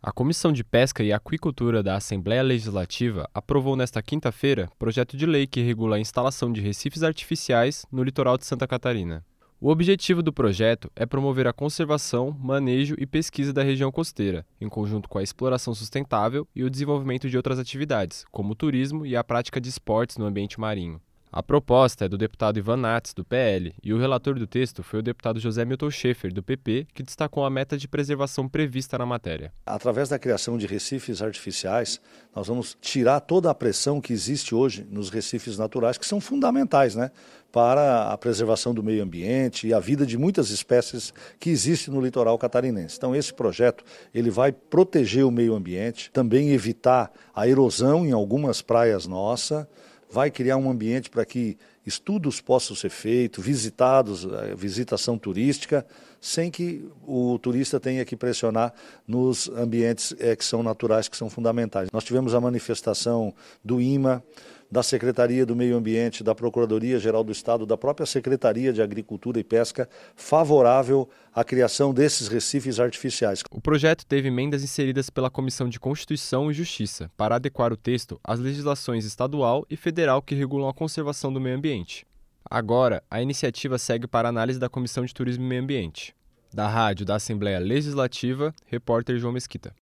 A Comissão de Pesca e Aquicultura da Assembleia Legislativa aprovou nesta quinta-feira projeto de lei que regula a instalação de recifes artificiais no litoral de Santa Catarina. O objetivo do projeto é promover a conservação, manejo e pesquisa da região costeira, em conjunto com a exploração sustentável e o desenvolvimento de outras atividades, como o turismo e a prática de esportes no ambiente marinho. A proposta é do deputado Ivan Nats, do PL, e o relator do texto foi o deputado José Milton Schaefer, do PP, que destacou a meta de preservação prevista na matéria. Através da criação de recifes artificiais, nós vamos tirar toda a pressão que existe hoje nos recifes naturais, que são fundamentais, para a preservação do meio ambiente e a vida de muitas espécies que existem no litoral catarinense. Então esse projeto ele vai proteger o meio ambiente, também evitar a erosão em algumas praias nossas, vai criar um ambiente para que estudos possam ser feitos, visitação turística, sem que o turista tenha que pressionar nos ambientes que são naturais, que são fundamentais. Nós tivemos a manifestação do IMA, da Secretaria do Meio Ambiente, da Procuradoria-Geral do Estado, da própria Secretaria de Agricultura e Pesca, favorável à criação desses recifes artificiais. O projeto teve emendas inseridas pela Comissão de Constituição e Justiça para adequar o texto às legislações estadual e federal que regulam a conservação do meio ambiente. Agora, a iniciativa segue para análise da Comissão de Turismo e Meio Ambiente. Da Rádio da Assembleia Legislativa, repórter João Mesquita.